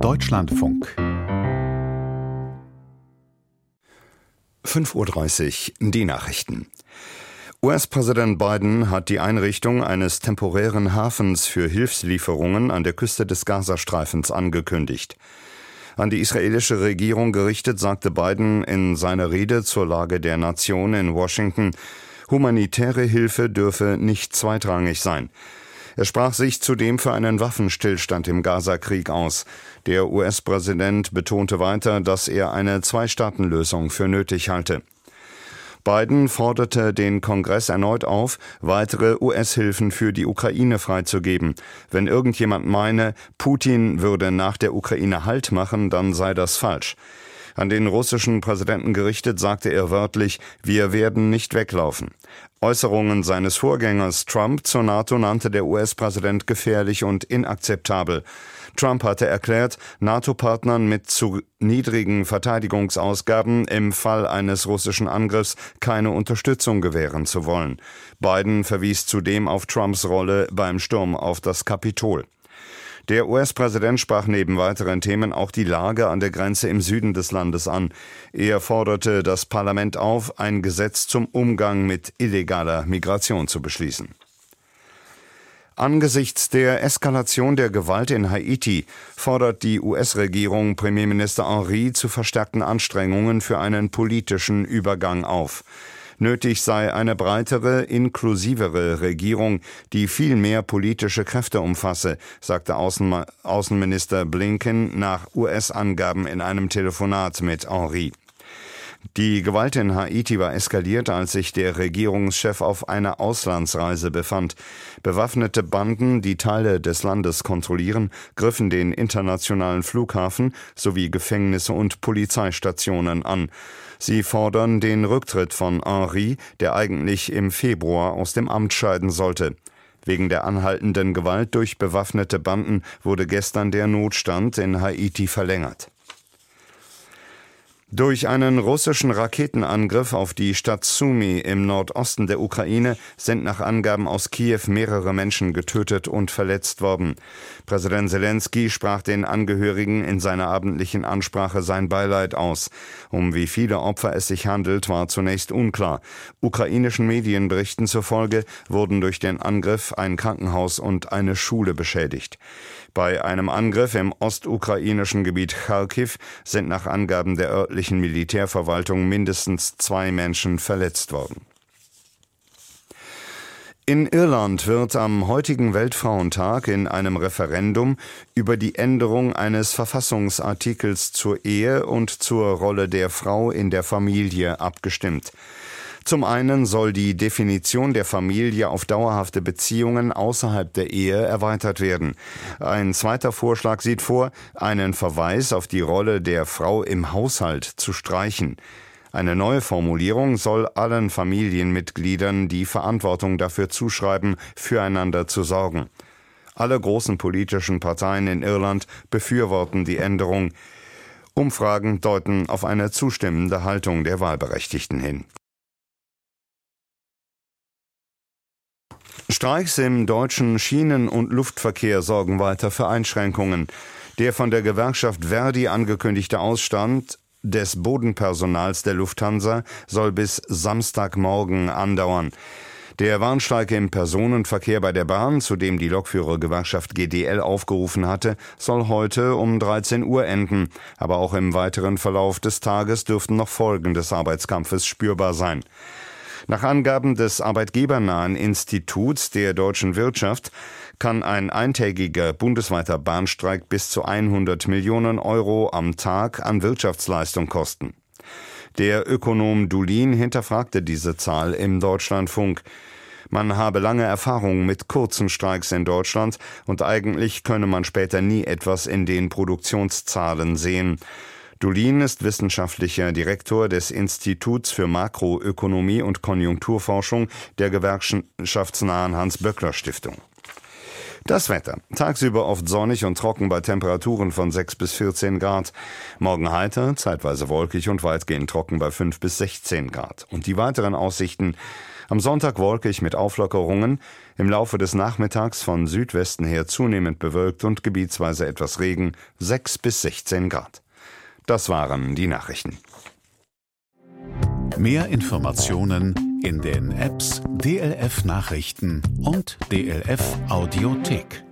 Deutschlandfunk 5:30 Uhr, die Nachrichten. US-Präsident Biden hat die Einrichtung eines temporären Hafens für Hilfslieferungen an der Küste des Gazastreifens angekündigt. An die israelische Regierung gerichtet, sagte Biden in seiner Rede zur Lage der Nation in Washington, humanitäre Hilfe dürfe nicht zweitrangig sein. Er sprach sich zudem für einen Waffenstillstand im Gaza-Krieg aus. Der US-Präsident betonte weiter, dass er eine Zwei-Staaten-Lösung für nötig halte. Biden forderte den Kongress erneut auf, weitere US-Hilfen für die Ukraine freizugeben. Wenn irgendjemand meine, Putin würde nach der Ukraine Halt machen, dann sei das falsch. An den russischen Präsidenten gerichtet, sagte er wörtlich, wir werden nicht weglaufen. Äußerungen seines Vorgängers Trump zur NATO nannte der US-Präsident gefährlich und inakzeptabel. Trump hatte erklärt, NATO-Partnern mit zu niedrigen Verteidigungsausgaben im Fall eines russischen Angriffs keine Unterstützung gewähren zu wollen. Biden verwies zudem auf Trumps Rolle beim Sturm auf das Kapitol. Der US-Präsident sprach neben weiteren Themen auch die Lage an der Grenze im Süden des Landes an. Er forderte das Parlament auf, ein Gesetz zum Umgang mit illegaler Migration zu beschließen. Angesichts der Eskalation der Gewalt in Haiti fordert die US-Regierung Premierminister Henry zu verstärkten Anstrengungen für einen politischen Übergang auf. Nötig sei eine breitere, inklusivere Regierung, die viel mehr politische Kräfte umfasse, sagte Außenminister Blinken nach US-Angaben in einem Telefonat mit Henry. Die Gewalt in Haiti war eskaliert, als sich der Regierungschef auf einer Auslandsreise befand. Bewaffnete Banden, die Teile des Landes kontrollieren, griffen den internationalen Flughafen sowie Gefängnisse und Polizeistationen an. Sie fordern den Rücktritt von Henry, der eigentlich im Februar aus dem Amt scheiden sollte. Wegen der anhaltenden Gewalt durch bewaffnete Banden wurde gestern der Notstand in Haiti verlängert. Durch einen russischen Raketenangriff auf die Stadt Sumy im Nordosten der Ukraine sind nach Angaben aus Kiew mehrere Menschen getötet und verletzt worden. Präsident Selenskyj sprach den Angehörigen in seiner abendlichen Ansprache sein Beileid aus. Um wie viele Opfer es sich handelt, war zunächst unklar. Ukrainischen Medienberichten zufolge wurden durch den Angriff ein Krankenhaus und eine Schule beschädigt. Bei einem Angriff im ostukrainischen Gebiet Charkiw sind nach Angaben der örtlichen Militärverwaltung mindestens 2 Menschen verletzt worden. In Irland wird am heutigen Weltfrauentag in einem Referendum über die Änderung eines Verfassungsartikels zur Ehe und zur Rolle der Frau in der Familie abgestimmt. Zum einen soll die Definition der Familie auf dauerhafte Beziehungen außerhalb der Ehe erweitert werden. Ein zweiter Vorschlag sieht vor, einen Verweis auf die Rolle der Frau im Haushalt zu streichen. Eine neue Formulierung soll allen Familienmitgliedern die Verantwortung dafür zuschreiben, füreinander zu sorgen. Alle großen politischen Parteien in Irland befürworten die Änderung. Umfragen deuten auf eine zustimmende Haltung der Wahlberechtigten hin. Streiks im deutschen Schienen- und Luftverkehr sorgen weiter für Einschränkungen. Der von der Gewerkschaft Verdi angekündigte Ausstand des Bodenpersonals der Lufthansa soll bis Samstagmorgen andauern. Der Warnstreik im Personenverkehr bei der Bahn, zu dem die Lokführergewerkschaft GDL aufgerufen hatte, soll heute um 13 Uhr enden. Aber auch im weiteren Verlauf des Tages dürften noch Folgen des Arbeitskampfes spürbar sein. Nach Angaben des arbeitgebernahen Instituts der deutschen Wirtschaft kann ein eintägiger bundesweiter Bahnstreik bis zu 100 Millionen Euro am Tag an Wirtschaftsleistung kosten. Der Ökonom Dulin hinterfragte diese Zahl im Deutschlandfunk. Man habe lange Erfahrung mit kurzen Streiks in Deutschland und eigentlich könne man später nie etwas in den Produktionszahlen sehen. Dulin ist wissenschaftlicher Direktor des Instituts für Makroökonomie und Konjunkturforschung der gewerkschaftsnahen Hans-Böckler-Stiftung. Das Wetter. Tagsüber oft sonnig und trocken bei Temperaturen von 6 bis 14 Grad. Morgen heiter, zeitweise wolkig und weitgehend trocken bei 5 bis 16 Grad. Und die weiteren Aussichten: Am Sonntag wolkig mit Auflockerungen, im Laufe des Nachmittags von Südwesten her zunehmend bewölkt und gebietsweise etwas Regen, 6 bis 16 Grad. Das waren die Nachrichten. Mehr Informationen in den Apps DLF Nachrichten und DLF Audiothek.